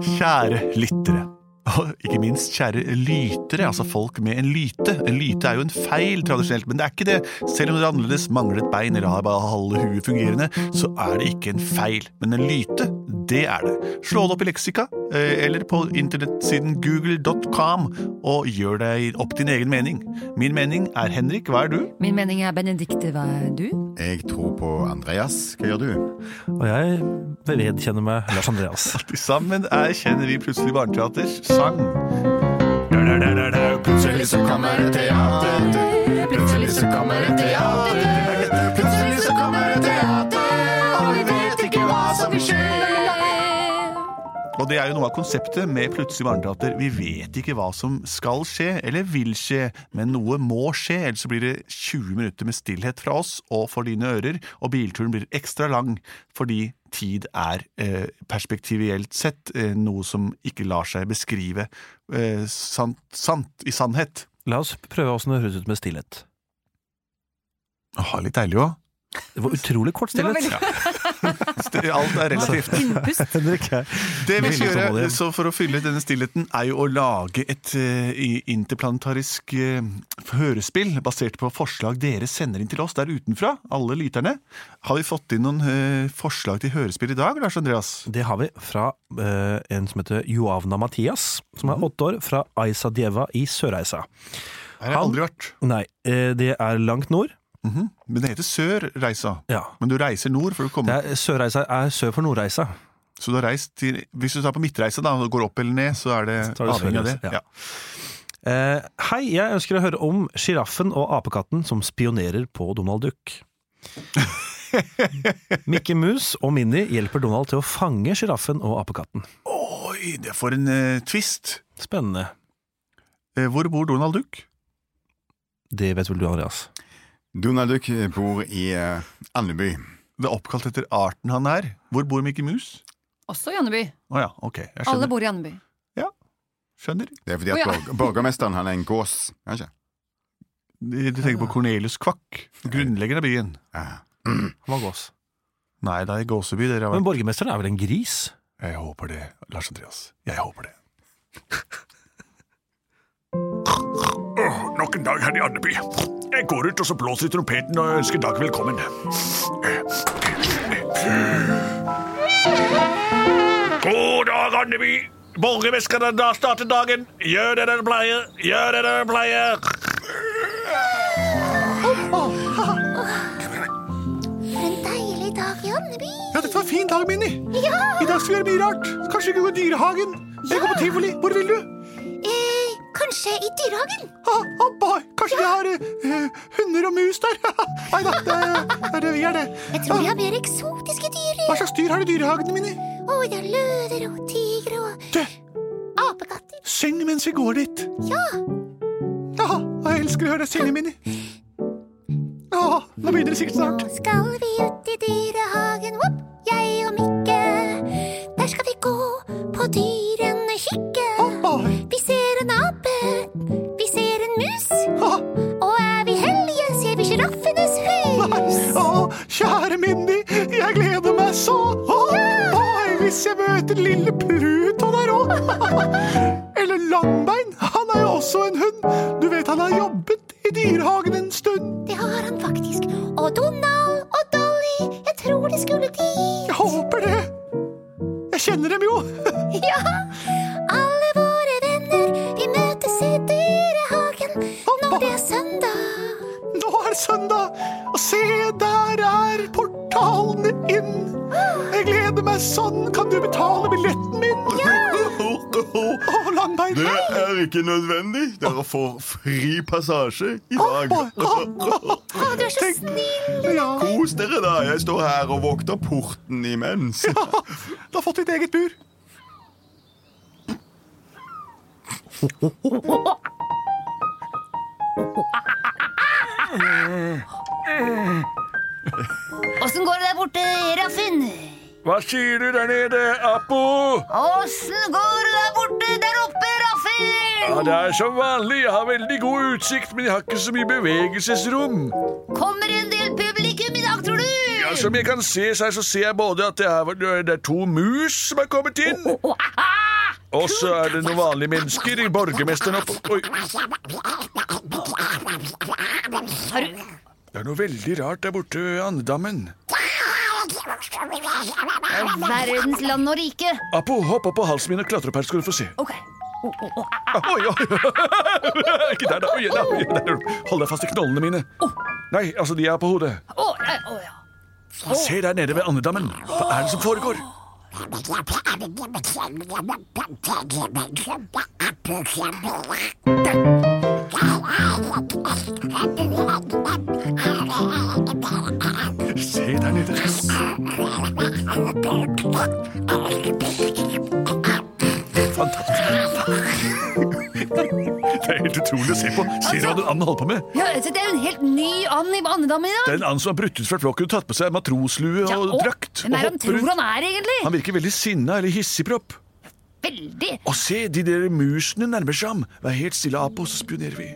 Kjære lyttere, og ikke minst kjære lytere, altså folk med en lyte. En lyte jo en feil tradisjonelt, men det ikke det. Selv om det annerledes mangler et bein eller har bare halve huet fungerende, så det ikke en feil. Men en lyte, det det. Slå det opp i leksika, eller på internettsiden google.com, og gjør deg opp din egen mening. Min mening Henrik, hva du? Min mening Benedikte, hva du? Jeg tror på Andreas, hva gjør du? Og jeg vedkjenner meg Lars Andreas. Alltid sammen kjenner vi plutselig barneteaters sang. Plutselig så kommer det teater. Plutselig så kommer det teater. Plutselig så kommer det teater. Og vi vet ikke hva som vil skje. Og det jo noe av konseptet med plutselig barneteater. Vi vet ikke hva som skal skje, eller vil skje, men noe må skje, ellers så blir det 20 minutter med stillhet fra oss og for dine ører, og bilturen blir ekstra lang, fordi tid perspektivielt sett noe som ikke lar seg beskrive sant i sannhet. La oss prøve hvordan det høres ut med stillhet. Litt deilig også. Det var utrolig kort stillhet. Alt relativt. Innpust. Det vi skal gjøre så for å fylle denne stillheten jo å lage et interplanetarisk hørespill basert på forslag dere sender inn til oss der utenfra, alle lyterne. Har vi fått inn noen forslag til hørespill i dag, Lars Andreas? Det har vi fra en som heter Joavna Mathias, som 8 år, fra Aisa Djeva i Sør-Eisa. Her har jeg aldri vært. Nei, det langt nord. Men det heter Sør-Reisa. Ja. Men du reiser nord for å komme. Sør-Reisa sør for Nord-Reisa. Så du har reist til, hvis du tar på Midtreisa da, og går opp eller ned, så det avhengig av det. Ja. Hei, jeg ønsker å høre om giraffen og apekatten som spionerer på Donald Duck. Mickey Mus og Minnie hjelper Donald til å fange giraffen og apekatten. Oi, det for en twist. Spennende. Hvor bor Donald Duck? Det vet vel du, Andreas. Donald Duck bor i Andeby. Det oppkalt etter arten han Hvor bor Mickey Mus? Også i Andeby. Ja, ok. Jeg skjønner. Alle bor i Andeby. Ja, skjønner. Det fordi at borgermesteren han en gås, kanskje? Du tenker på Cornelius Kvakk, grunnlegger av byen. Han var gås. Nei, det gåseby. Men borgermesteren vel en gris? Jeg håper det, Lars Andreas. Jeg håper det. Nok en dag her i Andeby. Jeg går ut og så blåser i trompeten og ønsker Dag velkommen. God dag, Andeby. Borgermesteren da starter dagen. Gjør det dere pleier. Gjør det dere pleier. En deilig dag i Andeby. Ja, dette var en fin dag, Minnie. Ja. I dag skal vi gjøre mye rart. Kanskje vi går i dyrehagen. Jeg går på tivoli. Hvor vil du? Kanskje i dyrehagen? Kanskje de har hunder og mus der? Neida, det vi det. Jeg tror de har mer eksotiske dyr. Hva slags dyr har du i dyrehagen, Minnie? Det løver og tigre og apekatter. Syng mens vi går dit. Ja. Jeg elsker å høre deg synge, Minnie. Nå begynner det sikkert snart. Nå skal vi ut i dyrehagen, jeg og Mikke. Der skal vi gå på dyrene kikke. Vi ser en ape, vi ser en mus. Og vi heldige, ser vi giraffenes hus. Kjære Minnie, jeg gleder meg så. Hvis jeg møter lille Pluto der også. Eller Langbein, han jo også en hund. Du vet han har jobbet i dyrehagen en stund. Det har han faktisk. Og Donald og Dolly, jeg tror de skulle dit. Jeg håper det. Jeg kjenner dem jo. Ja, alle våre venner, vi møtes i dyrehagen når det søndag. Nå det søndag, og se, der portalene inn. Jeg gleder meg sånn, kan du betale billetten min? Ja. Langbein. Det ikke nødvendig. Dere får fri passasje i dag. Du så snill. Kos dere da, jeg står her og vokter porten imens. Ja, du har fått ditt eget bur. Hvordan går det der borte, Raffen? Hva sier du der nede, Apo? Hvordan går det der borte, der oppe, Raffen? Det som vanlig. Jeg har veldig god utsikt, men jeg har ikke så mye bevegelsesrom. Kommer en del publikum i dag, tror du? Ja, som jeg kan se, så ser jeg både at det er 2 mus som kommet inn. Og så er det noen vanlige mennesker. Borgermesteren opp. Oi. Det er noe veldig rart der borte ved andedammen. Verdens land og rike. Apo, hopp opp på halsen min og klatre opp her, skal du få se. Ok. Oi. Ikke der da. Oi, der. Hold deg fast i knollene mine. Nei, altså de er på hodet. Ja. Se der nede ved andedammen. Hva er det som foregår? Se der nede. Fantastisk. Det er helt utrolig å se på. Ser du hva den anden holder på med? Ja, det er en helt ny and i andedammen i dag. Det er en and som har brutt ut fra flokken og tatt på seg matroslue og drakt. Hvem er han tror han er egentlig? Han virker veldig sinna eller hissigpropp. Veldig. Og se, de der musene nærmer seg ham. Vær helt stille, Apo, så spionerer vi.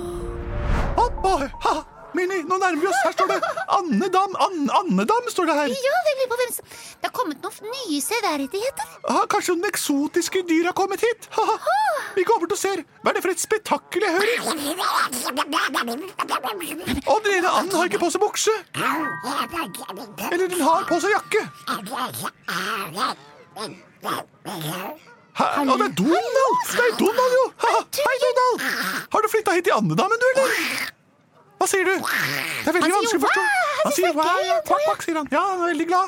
Minni, nå nærmer vi oss. Her står det Andedam. Andedam står det her. Ja, jeg lurer på hvem som... Det har kommet noen nye severdigheter. Kanskje noen eksotiske dyr har kommet hit. Vi går bort og ser. Hva er det for et spektakkel jeg hører? Og den ene anden har ikke på seg bukse. Eller den har på seg jakke. Og det er Donald! Det er Donald, jo! Hei, Donald! Har du flyttet hit i andedammen, du, eller? Hva sier du? Det er veldig vanskelig å forstå. Han sier hva? Kvakk, kvakk, sier han. Ja, han er veldig glad.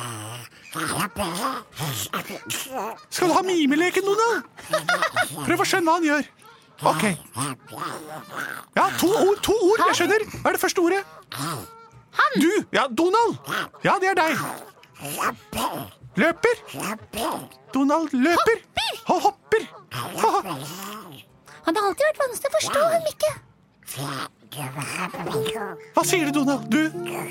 Skal du ha mimeleken, Donald? Prøv å skjønne hva han gjør. Ok. Ja, to ord, jeg skjønner. Hva er det første ordet? Han. Du, ja, Donald. Ja, det er deg. Løper. Donald løper. Han hopper. Han har alltid vært vanskelig å forstå, han Mikke. Hva sier du, Donald? Du?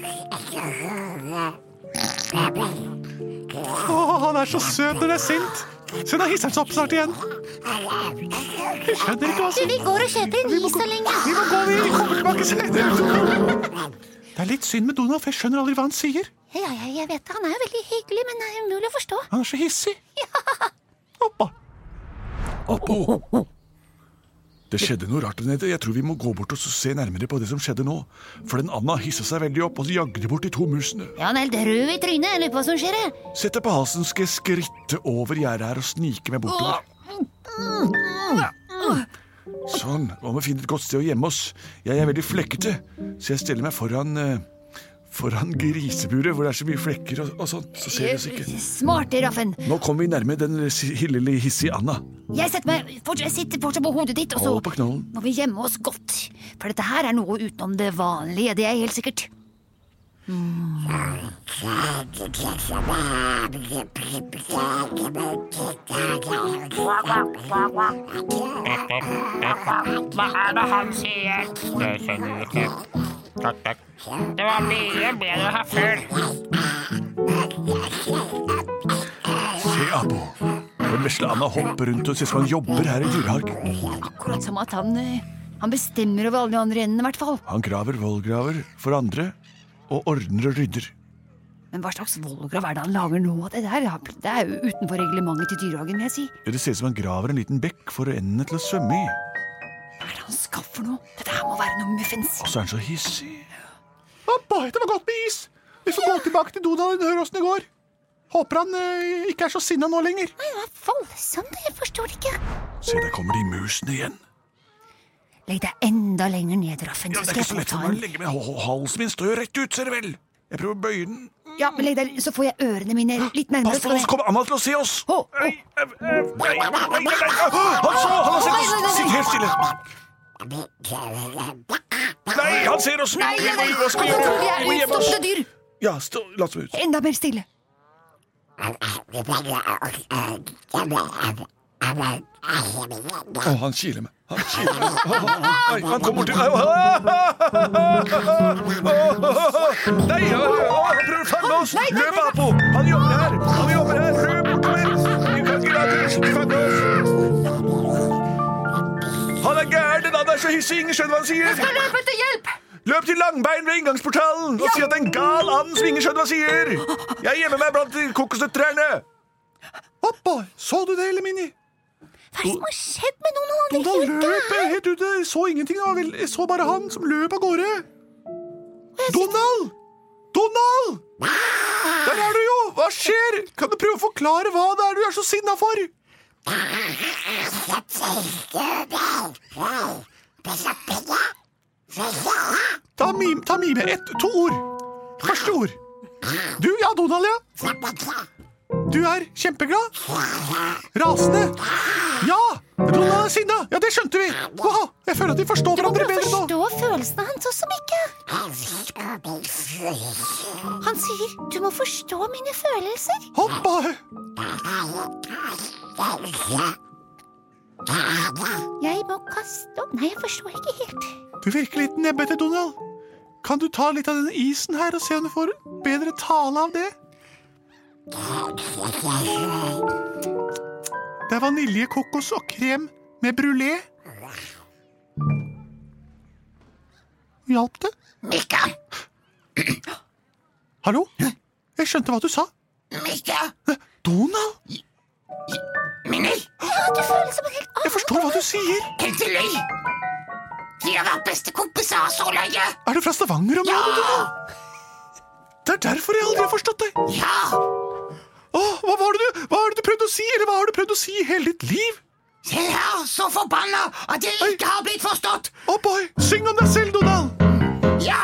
Han er så søt når det er sint. Se, nå hisser han seg opp snart igjen. Jeg skjønner ikke hva som... Vi går og kjøper en is så lenge. Vi må gå, vi kommer tilbake senere. Det er litt synd med Donald, for jeg skjønner aldri hva han sier. Ja, jeg vet det. Han er jo veldig hyggelig, men det er umulig å forstå. Han er så hissig. Oppa. Det skjedde noe rart der nede. Jeg tror vi må gå bort og se nærmere på det som skjedde nå. For den Anna hisset seg veldig opp og jagde bort de to musene. Ja, han er helt rød i trynet. Jeg lurer på hva som skjer her. Sett deg på halsen, skal jeg skritte over gjerdet her og snike meg bortover. Sånn, nå må vi finne et godt sted å gjemme oss. Jeg er veldig flekkete, så jeg stiller meg foran griseburet, hvor det er så mye flekker og sånt, så ser vi oss ikke. Smarte, Raffen. Nå kommer vi nærme den lille hissige Anna. Jeg sitter fortsatt på hodet ditt, og så Hold på knollen. må vi gjemme oss godt. For dette her er noe utenom det vanlige, det er helt sikkert. Hva er det han sier? Det skjønner vi ikke. Takk. Det var mye bedre her før. Se, Apo. Den vesle Anna hopper rundt og ser som han jobber her i dyrehagen. Akkurat som at han bestemmer over alle de andre endene, i hvert fall. Han graver vollgraver for andre, og ordner og rydder. Men hva slags vollgrav er det han lager nå? Det er jo utenfor reglementet til dyrehagen, vil jeg si. Det ser ut som han graver en liten bekk for endene til å svømme i. Hva er det han skaffer nå? Dette her må være noe muffins. Og så er han så hissig. Boy, det var godt med is. Vi får gå tilbake til Donald og høre hvordan det går. Håper han ikke er så sinna nå lenger. Nei, hva voldsomt, jeg forstår det ikke. Se, der kommer de musene igjen. Legg deg enda lenger ned, Raffen, Ja, så det skal er jeg ikke så få lett ta for meg å en. legge meg. Halsen min står jo rett ut, ser du vel. Jeg prøver å bøye den. Ja, men legg deg, så får jeg ørene mine litt nærmere. Pass på, så kommer Anna til å se oss. Å, å. Han har sett oss. Sitt helt stille. Nei, han ser oss. Nei, Hva skal vi vi gjøre? er Vi må gjemme oss. stoppede dyr. Ja, la oss ut. Enda mer stille. Han kiler meg. Han kommer bort til... Nei, han prøver å fange oss. Løp, Apo. Han jobber her. Løp bortover. Vi kan ikke la han fange oss. Han er gæren. Den andre er så hissig. Ingen skjønner hva han sier. Løp etter hjelp! Løp til Langbein ved inngangsportalen og si at en gal and svinger, skjønner hva han sier. Jeg gjemmer meg blant kokosnøttrærne. Hoppa, så du det, eller Minni? Hva er det som har skjedd med noen andre? Donald løp helt ute. Jeg så ingenting. Jeg så bare han som løp av gårde. Donald! Donald! Der er du jo! Hva skjer? Kan du prøve å forklare hva det er du er så sinna for? Ta mime. 2 ord. Første ord. Du, ja, Donald, ja. Du er kjempeglad. Rasende. Ja, Donald er sinna. Ja, det skjønte vi. Wow, jeg føler at vi forstår hverandre bedre nå. Du må forstå følelsene hans også, Mikke. Han sier, du må forstå mine følelser. Hoppa. Jeg må kaste opp. Nei, jeg forstår ikke helt. Du virker litt nebbete, Donald. Kan du ta litt av den isen her og se om du får bedre tale av det? Det er vanilje, kokos og krem med brulé. Hjalp det? Mikke! Hallo? Jeg skjønte hva du sa. Mikke! Donald? Minni! Ja, du føler som en helt annen. Jeg forstår hva du sier. Endelig! Vi har vært bestekompiser så lenge. Er du fra Stavanger-området, Donald? Det er derfor jeg aldri har forstått deg. Ja! Hva var det du prøvde å si, eller hva har du prøvd å si i hele ditt liv? Se her, så forbanna at jeg ikke har blitt forstått. Boy, syng om deg selv, Donald. Ja!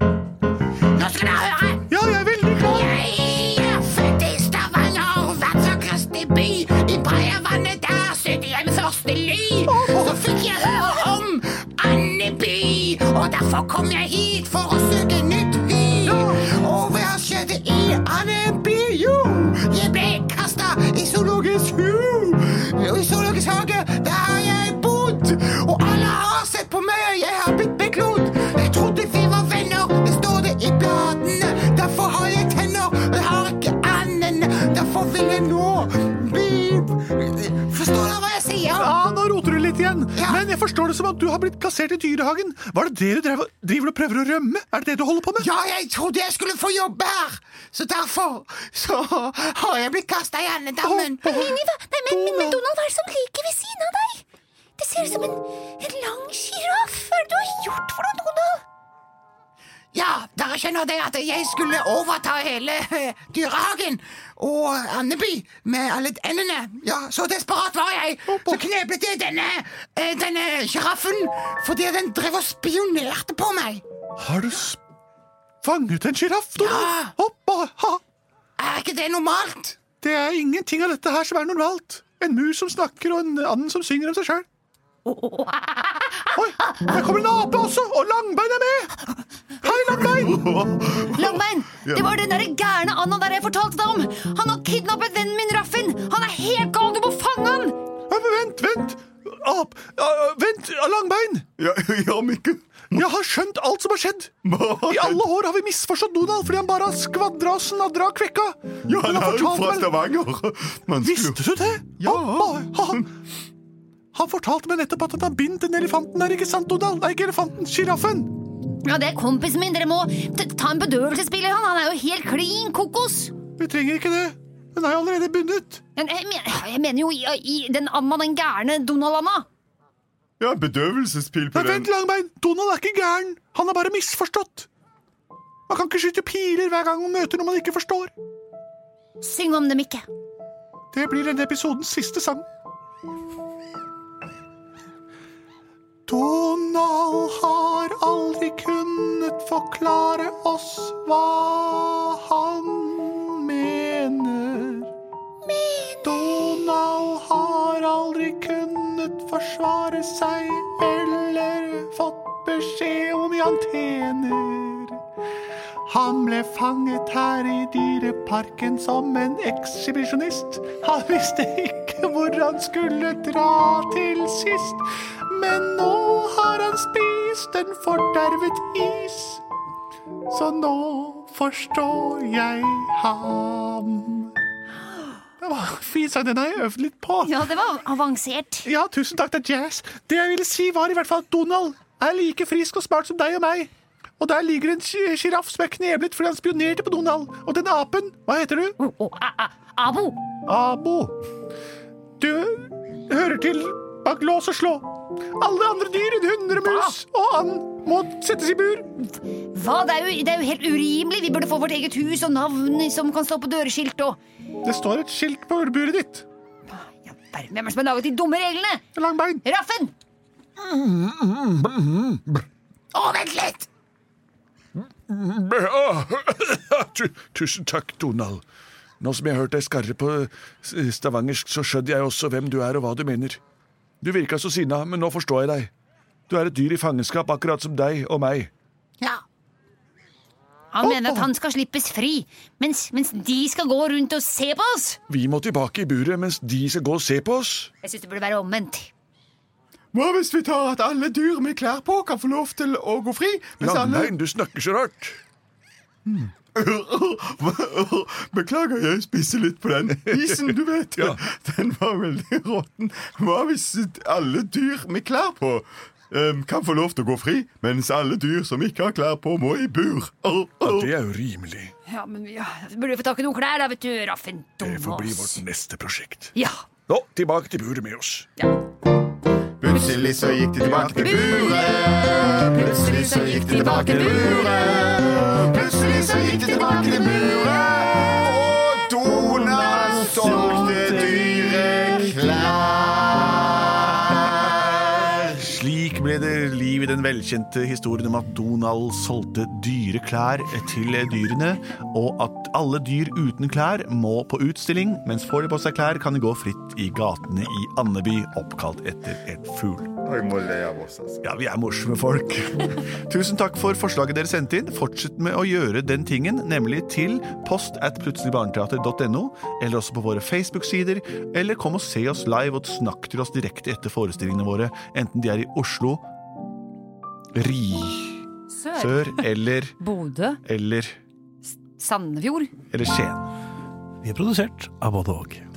Nå skal dere høre. Ja, jeg er veldig klar. Jeg er født i Stavanger, verdens by. I Breiervannet der søkte jeg min første ly. Så fikk jeg høre om Andeby, og derfor kom jeg hit for å søke nytt hy. Og hva skjedde i Andeby? Jo, jeg ble kastet i zoologisk og i zoologisk hage, der har jeg bodd. Og alle har sett på meg, jeg har blitt beklodd. Jeg trodde vi var venner, det står det i bladene. Derfor har jeg tenner, jeg har ikke anden. Derfor vil jeg nå bli... Forstår dere hva jeg sier? Ja, nå roter du litt igjen. Ja. Men jeg forstår det som at du har blitt kassert i dyrehagen. Var det det du driver og prøver å rømme? Er det det du holder på med? Ja, jeg trodde jeg skulle få jobbe her. Så derfor så har jeg blitt kastet i andedammen. Men Donald, hva er det som ligger ved siden av deg? Det ser ut som en lang giraff. Hva er det du har gjort for noe, Donald? Ja, dere skjønner det at jeg skulle overta hele dyrehagen og Andeby med alle endene. Ja, så desperat var jeg. Så kneblet jeg denne giraffen fordi den drev og spionerte på meg. Har du fanget en giraff, Donald? Ja. Hoppa. Er ikke det normalt? Det er ingenting av dette her som er normalt. En mus som snakker og en annen som synger om seg selv. Oi, der kommer en ape også, og Langbein er med. Hei, Langbein. Langbein, det var den der gærne Anna der jeg fortalte deg om. Han har kidnappet vennen min, Raffen. Han er helt gal, du må fange han. Vent. Vent, Langbein. Ja, Mikke. Jeg har skjønt alt som har skjedd. I alle år har vi misforstått Donald fordi han bare har skvadra og snadra og kvekka. Ja, han er jo fra Stavanger. Visste du det? Ja. Han fortalte meg nettopp at han har bindt den elefanten der, ikke sant, Donald? Nei, ikke elefanten, giraffen. Ja, det er kompisen min. Dere må ta en bedøvelsesspiller. Han er jo helt klin kokos. Vi trenger ikke det. Den er jo allerede bundet. Jeg mener jo i den Anna, den gærne Donald-Anna. Ja, bedøvelsespil på Nei, vent, Langbein. Donald er ikke gæren. Han er bare misforstått. Man kan ikke skyte piler hver gang man møter noe man ikke forstår. Syng om det, Mikke. Det blir denne episodens siste sang. Donald har aldri kunnet forklare oss hva han mener. Donald har aldri kunnet forsvare seg eller fått beskjed om han tjener. Han ble fanget her i dyreparken som en ekshibisjonist. Han visste ikke hvor han skulle dra til sist. Men nå har han spist en fordervet is. Så nå forstår jeg ham. Det var en fin sang, den har jeg øvd litt på. Ja, det var avansert. Ja, tusen takk, det er jazz. Det jeg ville si var i hvert fall at Donald er like frisk og smart som deg og meg. Og der ligger en giraff som er kneblet fordi han spionerte på Donald. Og den apen, hva heter du? Abo. Abo. Du, hører hører til bak lås og slå. Alle andre dyr enn hunder og mus og and må settes i bur. Hva? Det er jo helt urimelig. Vi burde få vårt eget hus og navn som kan stå på døreskilt og... Det står et skilt på buret ditt. Ja, hvem er det som har laget de dumme reglene? Lang bein. Raffen! Vent litt! Tusen takk, Donald. Nå som jeg har hørt deg skarre på stavangersk, så skjønner jeg også hvem du er og hva du mener. Du virka så sinna, men nå forstår jeg deg. Du er et dyr i fangenskap, akkurat som deg og meg. Ja. Han mener at han skal slippes fri, mens de skal gå rundt og se på oss. Vi må tilbake i buret, mens de skal gå og se på oss. Jeg synes det burde være omvendt. Hva hvis vi tar at alle dyr med klær på kan få lov til å gå fri? Langbein, du snakker så rart. Beklager, jeg spiser litt på den isen, du vet. Ja. Den var veldig råtten. Hva hvis alle dyr med klær på kan få lov til å gå fri, mens alle dyr som ikke har klær på, må i bur? Ja, det er jo rimelig. Ja, men vi burde få tak i noen klær da, vet du, Raffen. Det får bli vårt neste prosjekt. Ja. Nå, tilbake til buret med oss. Plutselig så gikk de tilbake til buret. Plutselig så gikk de tilbake til buret. Plutselig så gikk de tilbake til buret. Og Donald solgte dyreklær. Slik ble det liv i den velkjente historien om at Donald solgte dyreklær til dyrene, og at alle dyr uten klær må på utstilling, mens får de på seg klær kan de gå fritt i gatene i Andeby, oppkalt etter en fugl. Jeg må le av oss, altså. Ja, vi er morsomme folk. Tusen takk for forslaget dere sendte inn. Fortsett med å gjøre den tingen, nemlig til post@plutseligbarneteater.no, eller også på våre Facebook-sider, eller kom og se oss live og snakk til oss direkte etter forestillingene våre, enten de er i Oslo, Sør eller Bodø. Eller Sandefjord. Skien. Vi er produsert av både og.